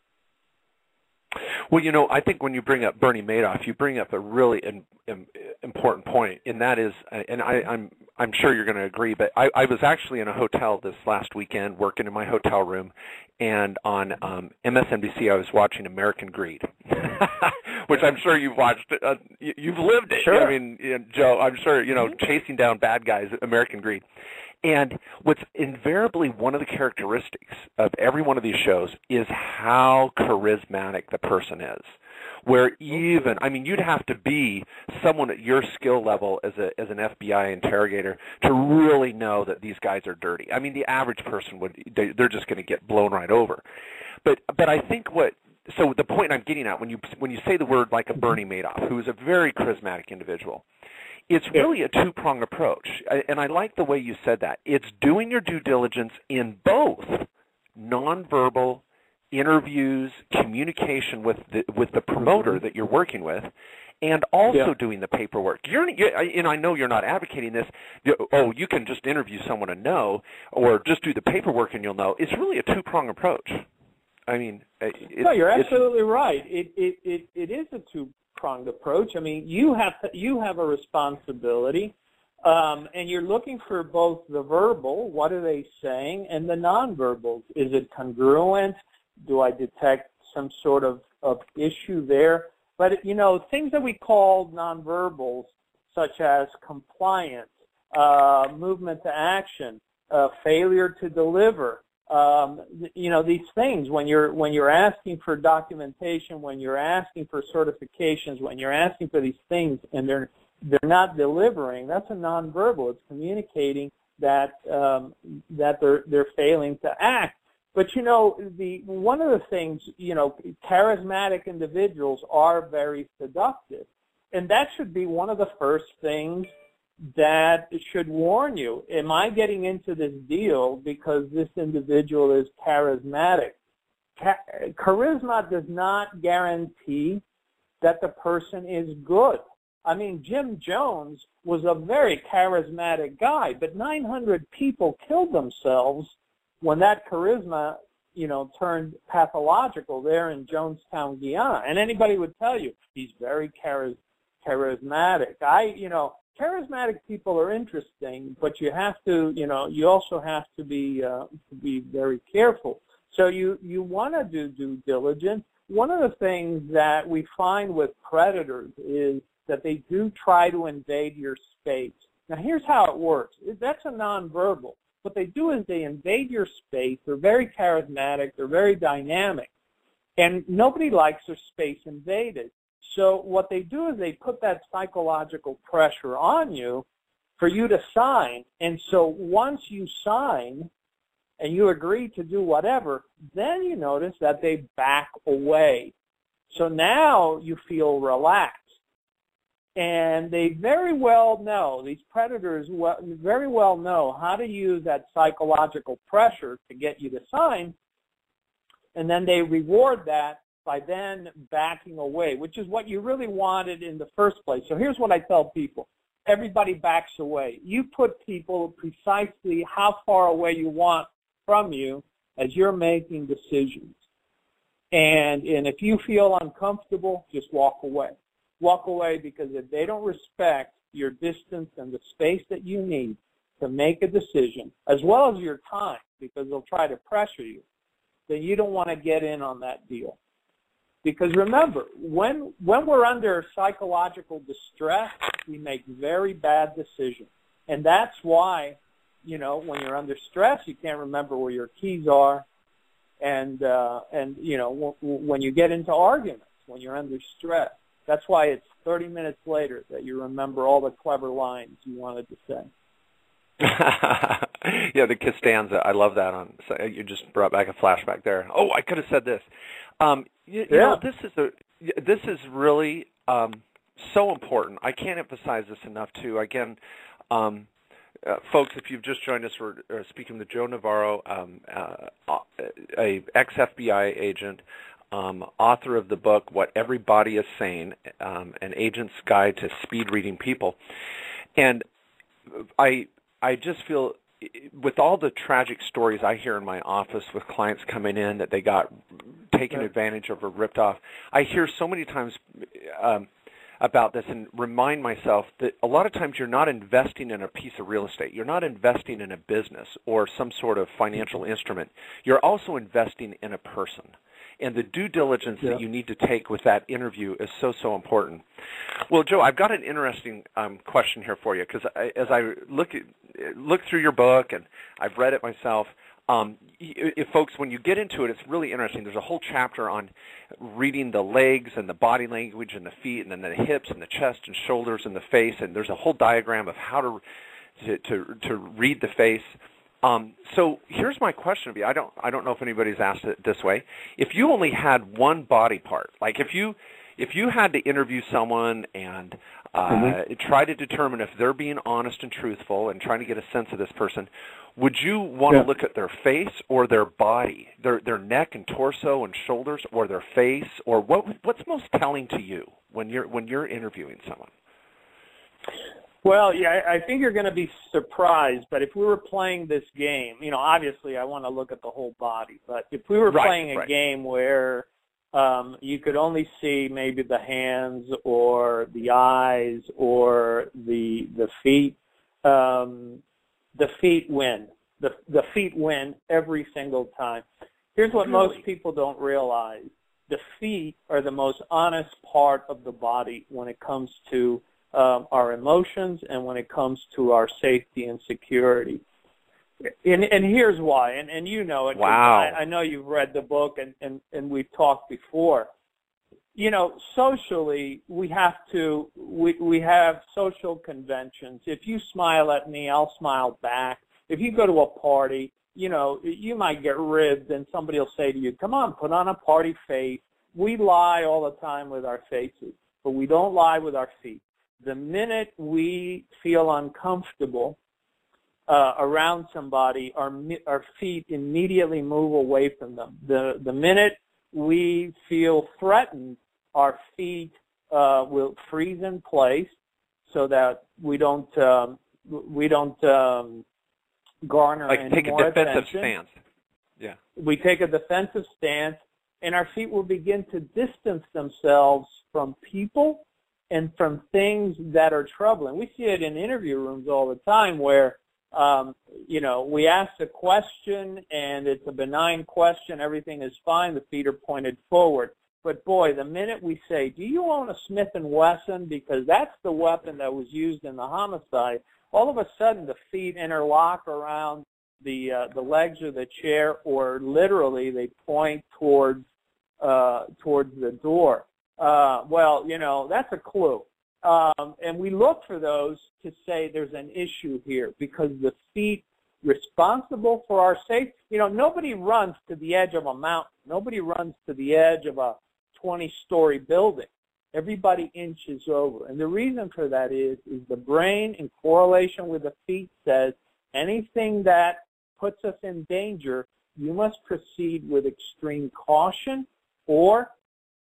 Well, you know, I think when you bring up Bernie Madoff, you bring up a really in, in, important point, and that is, and I, I'm I'm sure you're going to agree, but I, I was actually in a hotel this last weekend, working in my hotel room, and on um, M S N B C I was watching American Greed, which I'm sure you've watched. Uh, you, you've lived it. Sure. I mean, you know, Joe, I'm sure you know, chasing down bad guys, American Greed. And what's invariably one of the characteristics of every one of these shows is how charismatic the person is. Where even, I mean, you'd have to be someone at your skill level as a as an F B I interrogator to really know that these guys are dirty. I mean, the average person would, they, they're just going to get blown right over. But but I think what, so the point I'm getting at when you when you say the word like a Bernie Madoff, who is a very charismatic individual, it's really a two-pronged approach, and I like the way you said that. It's doing your due diligence in both nonverbal interviews, communication with the with the promoter that you're working with, and also yeah. doing the paperwork. You're, you, and I know you're not advocating this. Oh, you can just interview someone and know, or just do the paperwork and you'll know. It's really a two-pronged approach. I mean, it, no, you're absolutely right. It it it it is a two. pronged approach. I mean, you have to, you have a responsibility, um, and you're looking for both the verbal, what are they saying, and the nonverbal. Is it congruent? Do I detect some sort of, of issue there? But, you know, things that we call nonverbals, such as compliance, uh, movement to action, uh, failure to deliver, Um, you know, these things, when you're when you're asking for documentation, when you're asking for certifications, when you're asking for these things and they're they're not delivering, that's a nonverbal. It's communicating that um, that they're they're failing to act. But you know, the one of the things, you know, charismatic individuals are very seductive, and that should be one of the first things that should warn you. Am I getting into this deal because this individual is charismatic? Cha- charisma does not guarantee that the person is good. I mean, Jim Jones was a very charismatic guy, but nine hundred people killed themselves when that charisma, you know, turned pathological there in Jonestown, Guyana. And anybody would tell you he's very charis- charismatic. I, you know, charismatic people are interesting, but you have to, you know, you also have to be uh, to be very careful. So you you want to do due diligence. One of the things that we find with predators is that they do try to invade your space. Now, here's how it works. That's a nonverbal. What they do is they invade your space. They're very charismatic. They're very dynamic, and nobody likes their space invaded. So what they do is they put that psychological pressure on you for you to sign. And so once you sign and you agree to do whatever, then you notice that they back away. So now you feel relaxed. And they very well know, these predators very well know how to use that psychological pressure to get you to sign. And then they reward that by then backing away, which is what you really wanted in the first place. So here's what I tell people. Everybody backs away. You put people precisely how far away you want from you as you're making decisions. And, and if you feel uncomfortable, just walk away. Walk away, because if they don't respect your distance and the space that you need to make a decision, as well as your time, because they'll try to pressure you, then you don't want to get in on that deal. Because remember, when, when we're under psychological distress, we make very bad decisions. And that's why, you know, when you're under stress, you can't remember where your keys are. And, uh, and you know, w- w- when you get into arguments, when you're under stress, that's why it's thirty minutes later that you remember all the clever lines you wanted to say. Yeah, the Costanza. I love that. On so you just brought back a flashback there. Oh, I could have said this. Um, you, you yeah. know, this is a this is really um, so important. I can't emphasize this enough. Too. Again, um, uh, folks, if you've just joined us, we're uh, speaking with Joe Navarro, um, uh, a ex F B I agent. Um, author of the book, What Every Body is Saying, um, An Agent's Guide to Speed Reading People. And I I just feel, with all the tragic stories I hear in my office with clients coming in that they got taken advantage of or ripped off, I hear so many times um, about this and remind myself that a lot of times you're not investing in a piece of real estate. You're not investing in a business or some sort of financial instrument. You're also investing in a person. And the due diligence yeah. that you need to take with that interview is so, so important. Well, Joe, I've got an interesting um, question here for you, because as I look at, look through your book, and I've read it myself, um, if folks, when you get into it, it's really interesting. There's a whole chapter on reading the legs and the body language and the feet, and then the hips and the chest and shoulders and the face, and there's a whole diagram of how to to, to, to read the face. Um, so here's my question to you. I don't, I don't know if anybody's asked it this way. If you only had one body part, like if you, if you had to interview someone and uh, mm-hmm. try to determine if they're being honest and truthful and trying to get a sense of this person, would you want yeah. to look at their face or their body, their their neck and torso and shoulders, or their face, or what? What's most telling to you when you're when you're interviewing someone? Well, yeah, I think you're going to be surprised, but if we were playing this game, you know, obviously I want to look at the whole body, but if we were right, playing a right. game where um, you could only see maybe the hands or the eyes or the the feet, um, the feet win. The, the feet win every single time. Here's what really? most people don't realize. The feet are the most honest part of the body when it comes to Um, our emotions and when it comes to our safety and security. And, and here's why, and, and you know it. Wow. I, I know you've read the book, and, and, and we've talked before. You know, socially, we have to, we, we have social conventions. If you smile at me, I'll smile back. If you go to a party, you know, you might get ribbed, and somebody will say to you, come on, put on a party face. We lie all the time with our faces, but we don't lie with our feet. The minute we feel uncomfortable uh, around somebody, our our feet immediately move away from them. The the minute we feel threatened, our feet uh, will freeze in place so that we don't um, we don't um, garner like any take more a defensive attention. stance. Yeah, we take a defensive stance, and our feet will begin to distance themselves from people and from things that are troubling. We see it in interview rooms all the time where, um, you know, we ask a question and it's a benign question, everything is fine, the feet are pointed forward. But boy, the minute we say, do you own a Smith and Wesson, because that's the weapon that was used in the homicide, all of a sudden the feet interlock around the uh, the legs of the chair, or literally they point towards uh, towards the door. Uh, well, you know, that's a clue. Um, and we look for those to say there's an issue here, because the feet responsible for our safety, you know, nobody runs to the edge of a mountain. Nobody runs to the edge of a twenty-story building. Everybody inches over. And the reason for that is, is the brain, in correlation with the feet, says anything that puts us in danger, you must proceed with extreme caution, or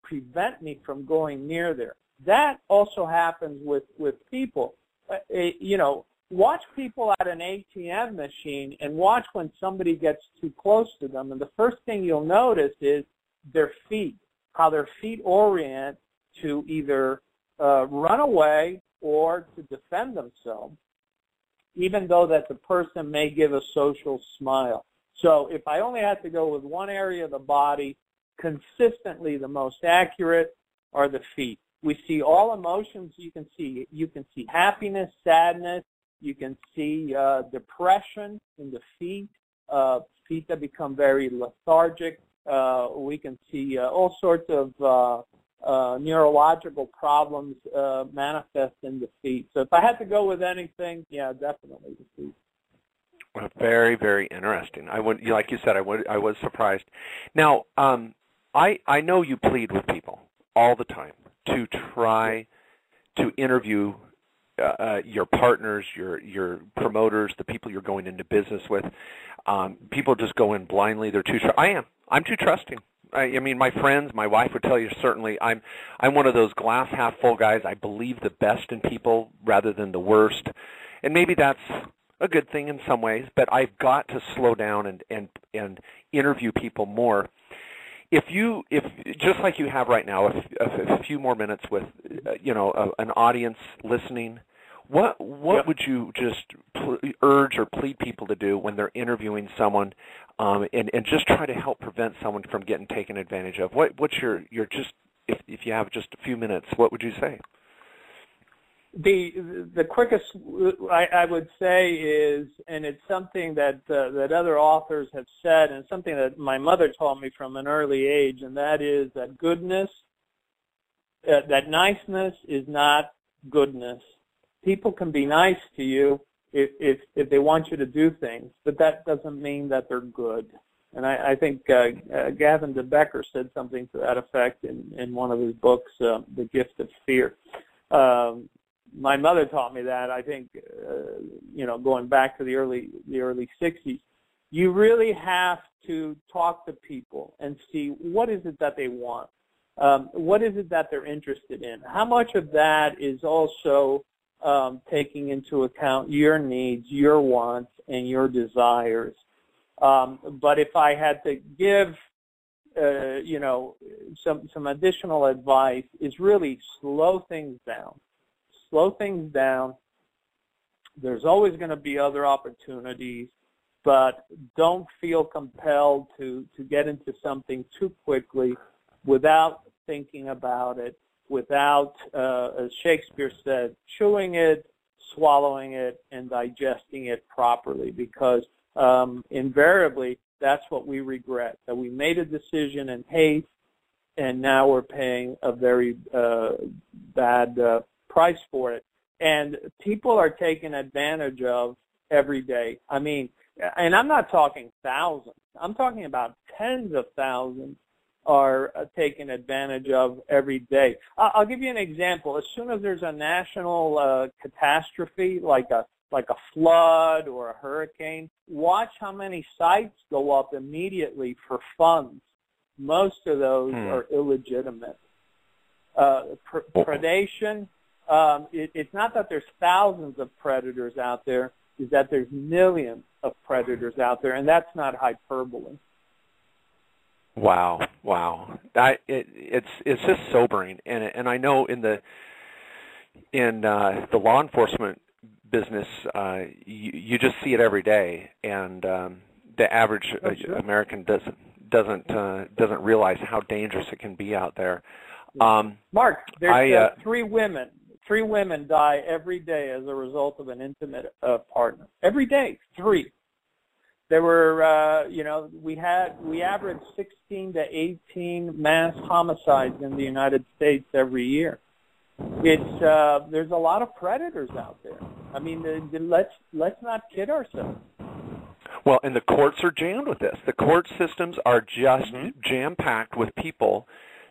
prevent me from going near there. That also happens with, with people. Uh, you know, watch people at an A T M machine and watch when somebody gets too close to them. And the first thing you'll notice is their feet, how their feet orient to either uh, run away or to defend themselves, even though that the person may give a social smile. So if I only had to go with one area of the body, consistently the most accurate are the feet. We see all emotions. You can see you can see happiness, sadness. You can see uh, depression in the feet, uh, feet that become very lethargic. Uh, we can see uh, all sorts of uh, uh, neurological problems uh, manifest in the feet. So if I had to go with anything, yeah, definitely the feet. Well, very, very interesting. I would, like you said, I would, I was surprised. Now, um, I, I know you plead with people all the time to try to interview uh, uh, your partners, your your promoters, the people you're going into business with. Um, people just go in blindly. They're too. Tr- I am. I'm too trusting. I, I mean, my friends, my wife would tell you certainly. I'm. I'm one of those glass half full guys. I believe the best in people rather than the worst, and maybe that's a good thing in some ways. But I've got to slow down and and and interview people more. If you, if just like you have right now, if, if a few more minutes with, uh, you know, a, an audience listening, what what yep. would you just pl- urge or plead people to do when they're interviewing someone, um, and and just try to help prevent someone from getting taken advantage of? What what's your your just if if you have just a few minutes, what would you say? The the quickest I, I would say is, and it's something that uh, that other authors have said, and something that my mother taught me from an early age, and that is that goodness, uh, that niceness is not goodness. People can be nice to you if, if if they want you to do things, but that doesn't mean that they're good. And I, I think uh, uh, Gavin de Becker said something to that effect in, in one of his books, uh, The Gift of Fear. Um, My mother taught me that. I think, uh, you know, going back to the early the early sixties, you really have to talk to people and see what is it that they want, um, what is it that they're interested in. How much of that is also um, taking into account your needs, your wants, and your desires. Um, but if I had to give, uh, you know, some some additional advice, is really slow things down. Slow things down. There's always going to be other opportunities, but don't feel compelled to, to get into something too quickly without thinking about it, without, uh, as Shakespeare said, chewing it, swallowing it, and digesting it properly, because um, invariably that's what we regret, that we made a decision in haste, and now we're paying a very uh, bad uh, price for it. And people are taken advantage of every day. I mean, and I'm not talking thousands. I'm talking about tens of thousands are uh, taken advantage of every day. I'll give you an example. As soon as there's a national uh, catastrophe, like a like a flood or a hurricane, watch how many sites go up immediately for funds. Most of those hmm. are illegitimate. Uh, pr- predation. Um, it, it's not that there's thousands of predators out there, it's that there's millions of predators out there, and that's not hyperbole. Wow, wow! I, it, it's it's just sobering, and and I know in the in uh, the law enforcement business, uh, you, you just see it every day, and um, the average oh, sure. American doesn't doesn't uh, doesn't realize how dangerous it can be out there. Um, Mark, there's I, uh, uh, three women. Three women die every day as a result of an intimate uh, partner. Every day, three. There were, uh, you know, we had we averaged sixteen to eighteen mass homicides in the United States every year. It's uh, there's a lot of predators out there. I mean, the, the, let's let's not kid ourselves. Well, and the courts are jammed with this. The court systems are just mm-hmm. jam-packed with people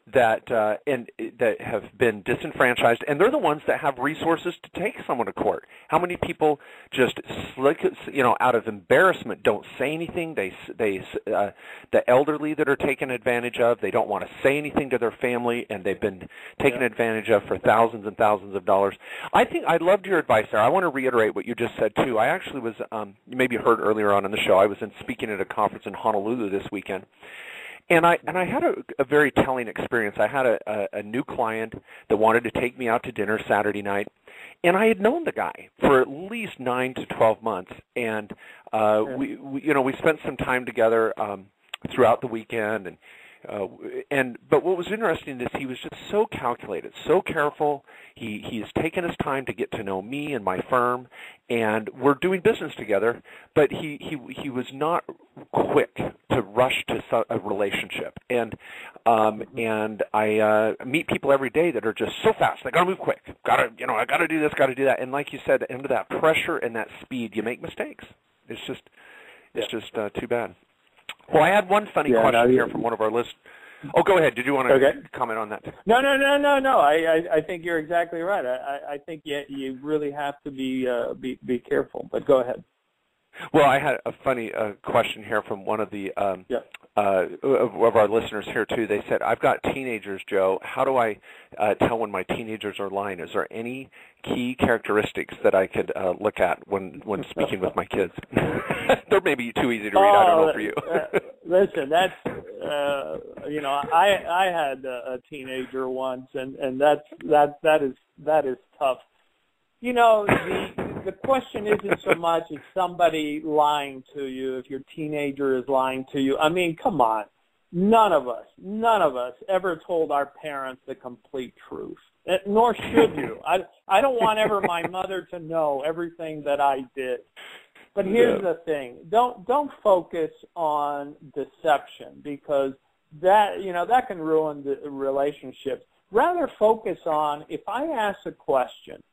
that uh, and that have been disenfranchised, and they're the ones that have resources to take someone to court. How many people just slick, you know, out of embarrassment don't say anything? They they uh, the elderly that are taken advantage of, they don't want to say anything to their family, and they've been taken yeah. advantage of for thousands and thousands of dollars. I think I loved your advice there. I want to reiterate what you just said too. I actually was, um, you maybe heard earlier on in the show, I was in speaking at a conference in Honolulu this weekend. And I and I had a, a very telling experience. I had a, a, a new client that wanted to take me out to dinner Saturday night, and I had known the guy for at least nine to twelve months. And uh, we, we, you know, we spent some time together um, throughout the weekend. And uh, and but what was interesting is he was just so calculated, so careful. He he has taken his time to get to know me and my firm, and we're doing business together. But he he he was not quick to rush to a relationship, and um, and I uh, meet people every day that are just so fast. They gotta move quick. Gotta you know I gotta do this. Gotta do that. And like you said, under that pressure and that speed, you make mistakes. It's just it's yeah. just uh, too bad. Well, I had one funny yeah, question no, here from one of our listeners. Oh, go ahead. Did you want to okay. comment on that? No, no, no, no, no. I, I, I think you're exactly right. I, I think you, you really have to be, uh, be, be careful. But go ahead. Well, I had a funny uh, question here from one of the um, yeah. uh, of our listeners here too. They said, "I've got teenagers, Joe. How do I uh, tell when my teenagers are lying? Is there any key characteristics that I could uh, look at when when speaking with my kids?" They're maybe too easy to read. Oh, I don't know for you. uh, listen, that's uh, you know, I I had a, a teenager once, and, and that's that that is that is tough. You know, the the question isn't so much as somebody lying to you, if your teenager is lying to you. I mean, come on. None of us, none of us ever told our parents the complete truth, nor should you. I, I don't want ever my mother to know everything that I did. But here's yeah. the thing. Don't don't focus on deception, because that, you know, that can ruin the relationships. Rather focus on, if I ask a question,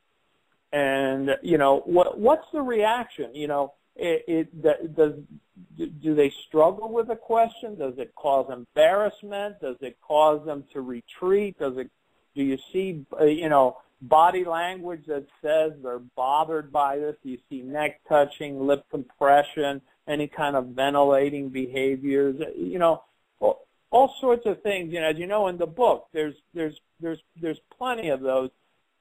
and, you know, what what's the reaction? You know, it, it does do they struggle with a question? Does it cause embarrassment? Does it cause them to retreat? Does it? Do you see, you know, body language that says they're bothered by this? Do you see neck touching, lip compression, any kind of ventilating behaviors? You know, all, all sorts of things. You know, as you know in the book, there's there's there's there's plenty of those.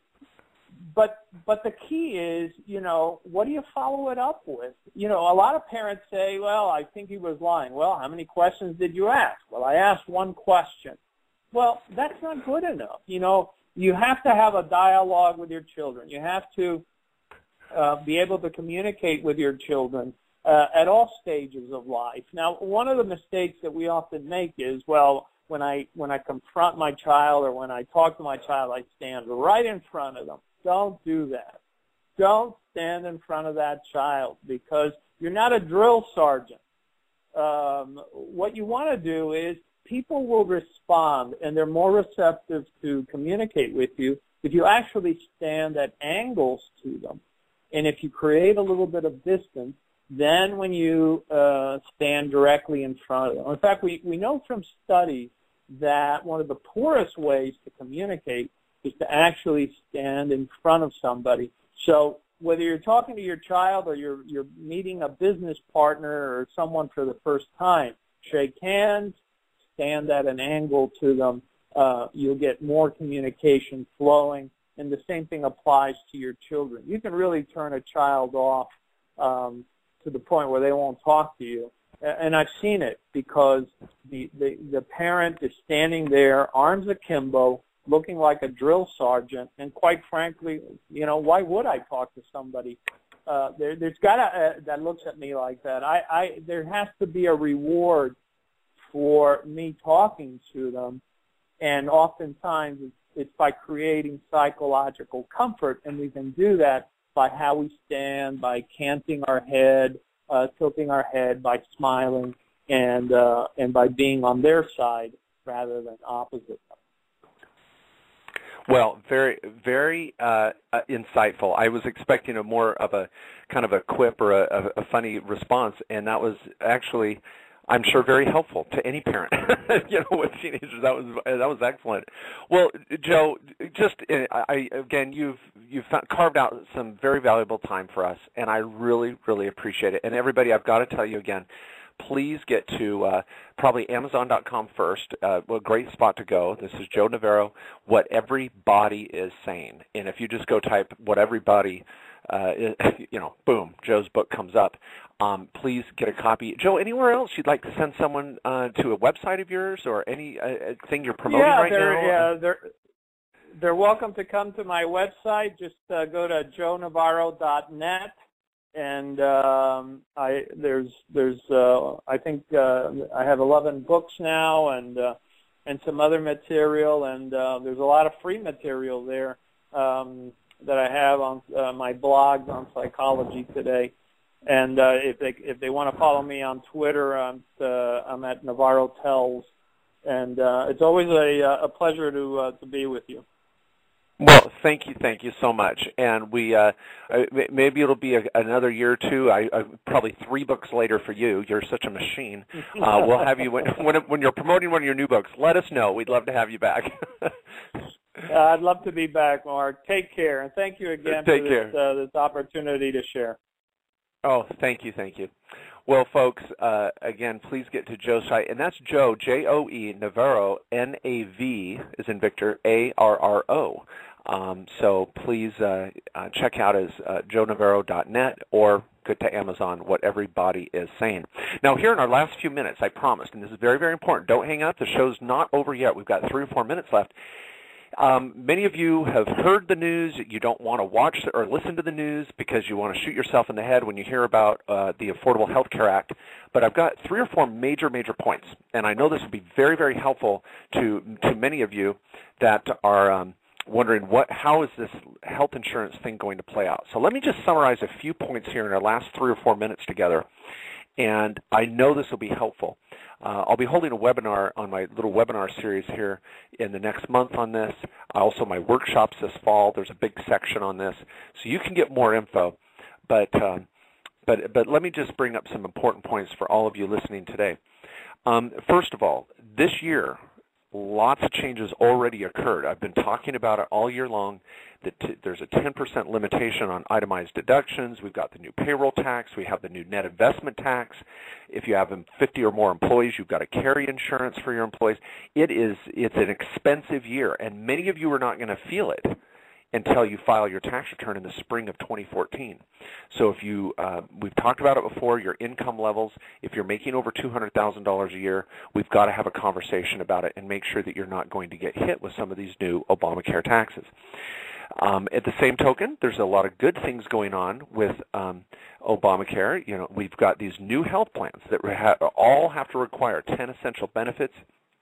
But but the key is, you know, what do you follow it up with? You know, a lot of parents say, well, I think he was lying. Well, how many questions did you ask? Well, I asked one question. Well, that's not good enough. You know, you have to have a dialogue with your children. You have to uh, be able to communicate with your children uh, at all stages of life. Now, one of the mistakes that we often make is, well, when I when I confront my child or when I talk to my child, I stand right in front of them. Don't do that. Don't stand in front of that child, because you're not a drill sergeant. Um, what you want to do is, people will respond, and they're more receptive to communicate with you if you actually stand at angles to them. And if you create a little bit of distance, then when you uh, stand directly in front of them. In fact, we, we know from studies that one of the poorest ways to communicate is to actually stand in front of somebody. So whether you're talking to your child or you're, you're meeting a business partner or someone for the first time, shake hands, stand at an angle to them. Uh, you'll get more communication flowing, and the same thing applies to your children. You can really turn a child off um, to the point where they won't talk to you. And I've seen it, because the, the, the parent is standing there, arms akimbo, looking like a drill sergeant, and quite frankly, you know, why would I talk to somebody uh, there, there's got to, uh, that looks at me like that? I, I, there has to be a reward for me talking to them, and oftentimes it's, it's by creating psychological comfort, and we can do that by how we stand, by canting our head, uh, tilting our head, by smiling, and uh, and by being on their side rather than opposite them. Well, very, very uh, uh, insightful. I was expecting a more of a kind of a quip or a, a, a funny response, and that was actually I'm sure very helpful to any parent, you know, with teenagers. That was that was excellent. Well, Joe, just I again, you've you've carved out some very valuable time for us, and I really really appreciate it. And everybody, I've got to tell you again, please get to uh, probably Amazon dot com first. Uh, a great spot to go. This is Joe Navarro, What Everybody Is Saying, and if you just go type What Everybody, uh, you know, boom, Joe's book comes up. Um, please get a copy. Joe, anywhere else you'd like to send someone uh, to a website of yours or any uh, thing you're promoting yeah, right they're, now? Yeah, they're they're welcome to come to my website. Just uh, go to joe navarro dot net, and um, I there's there's uh, I think uh, I have eleven books now, and uh, and some other material, and uh, there's a lot of free material there um, that I have on uh, my blog on Psychology Today. And uh, if they if they want to follow me on Twitter, I'm uh, I'm at Navarro Tells, and uh, it's always a a pleasure to uh, to be with you. Well, thank you, thank you so much. And we uh, maybe it'll be a, another year or two. I, I probably three books later for you. You're such a machine. Uh, we'll have you when, when when you're promoting one of your new books. Let us know. We'd love to have you back. uh, I'd love to be back, Mark. Take care, and thank you again Take for this, uh, this opportunity to share. Oh, thank you, thank you. Well, folks, uh, again, please get to Joe's site, and that's Joe, J O E, Navarro, N A V, as in Victor, A R R O. Um, so please uh, uh, check out his uh, joe navarro dot net or go to Amazon, What Everybody Is Saying. Now, here in our last few minutes, I promised, and this is very, very important, don't hang up. The show's not over yet. We've got three or four minutes left. Um, many of you have heard the news. You don't want to watch or listen to the news because you want to shoot yourself in the head when you hear about uh, the Affordable Health Care Act. But I've got three or four major, major points, and I know this will be very, very helpful to to many of you that are um, wondering what, how is this health insurance thing going to play out. So let me just summarize a few points here in our last three or four minutes together, and I know this will be helpful. Uh, I'll be holding a webinar on my little webinar series here in the next month on this. Also, my workshops this fall, there's a big section on this, so you can get more info. But, um, but, but let me just bring up some important points for all of you listening today. Um, first of all, this year, lots of changes already occurred. I've been talking about it all year long. That t- there's a ten percent limitation on itemized deductions. We've got the new payroll tax. We have the new net investment tax. If you have fifty or more employees, you've got to carry insurance for your employees. It is, it's an expensive year, and many of you are not going to feel it until you file your tax return in the spring of twenty fourteen. So if you, uh, we've talked about it before, your income levels, if you're making over two hundred thousand dollars a year, we've got to have a conversation about it and make sure that you're not going to get hit with some of these new Obamacare taxes. Um, at the same token, there's a lot of good things going on with um, Obamacare. You know, we've got these new health plans that ha- all have to require ten essential benefits.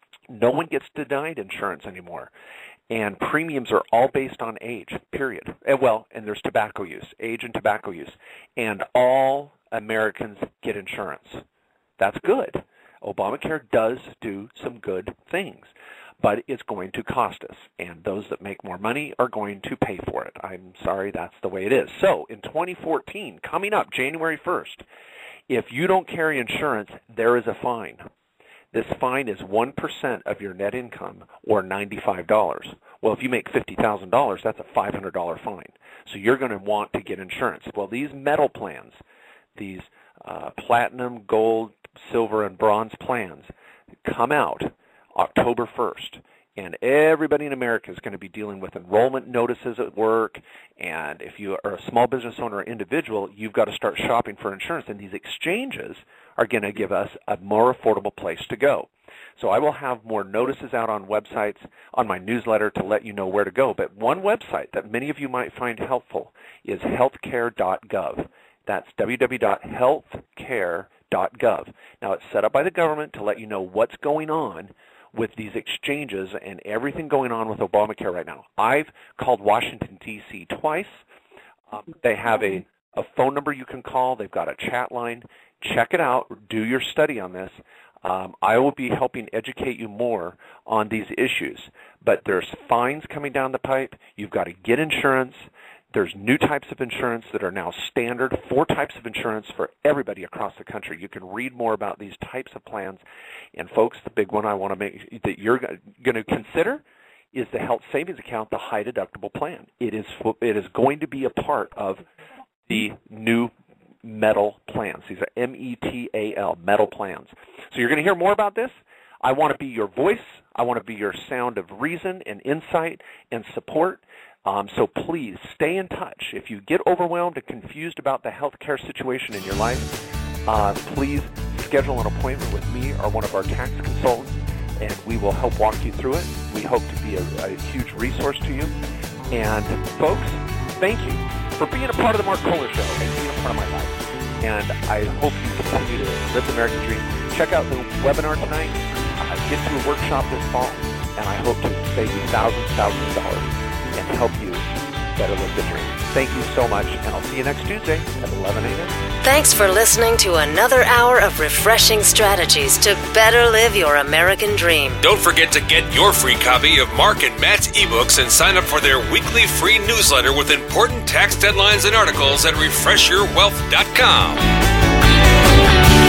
No one gets denied insurance anymore. And premiums are all based on age, period. And well, and there's tobacco use, age and tobacco use. And all Americans get insurance. That's good. Obamacare does do some good things, but it's going to cost us. And those that make more money are going to pay for it. I'm sorry, that's the way it is. So in twenty fourteen, coming up January first, if you don't carry insurance, there is a fine. This fine is one percent of your net income, or ninety-five dollars. Well, if you make fifty thousand dollars, that's a five hundred dollars fine. So you're going to want to get insurance. Well, these metal plans, these uh, platinum, gold, silver, and bronze plans come out October first. And everybody in America is going to be dealing with enrollment notices at work. And if you are a small business owner or individual, you've got to start shopping for insurance. And these exchanges are going to give us a more affordable place to go. So I will have more notices out on websites, on my newsletter to let you know where to go. But one website that many of you might find helpful is healthcare dot gov. That's w w w dot healthcare dot gov. Now, it's set up by the government to let you know what's going on with these exchanges and everything going on with Obamacare right now. I've called Washington, D C twice. Um, they have a, a phone number you can call. They've got a chat line. Check it out. Do your study on this. Um, I will be helping educate you more on these issues. But there's fines coming down the pipe. You've got to get insurance. There's new types of insurance that are now standard, four types of insurance for everybody across the country. You can read more about these types of plans. And folks, the big one I want to make that you're going to consider is the health savings account, the high deductible plan. It is it is going to be a part of the new metal plans. These are M E T A L, metal plans. So you're going to hear more about this. I want to be your voice. I want to be your sound of reason and insight and support. Um, so please stay in touch. If you get overwhelmed and confused about the healthcare situation in your life, uh, please schedule an appointment with me or one of our tax consultants, and we will help walk you through it. We hope to be a, a huge resource to you. And folks, thank you for being a part of the Mark Kohler Show and being a part of my life. And I hope you continue to live the American dream. Check out the webinar tonight. Uh, get to a workshop this fall, and I hope to save you thousands, thousands of dollars and help you better live the dream. Thank you so much, and I'll see you next Tuesday at eleven a.m. Thanks for listening to another hour of refreshing strategies to better live your American dream. Don't forget to get your free copy of Mark and Matt's ebooks and sign up for their weekly free newsletter with important tax deadlines and articles at refresh your wealth dot com.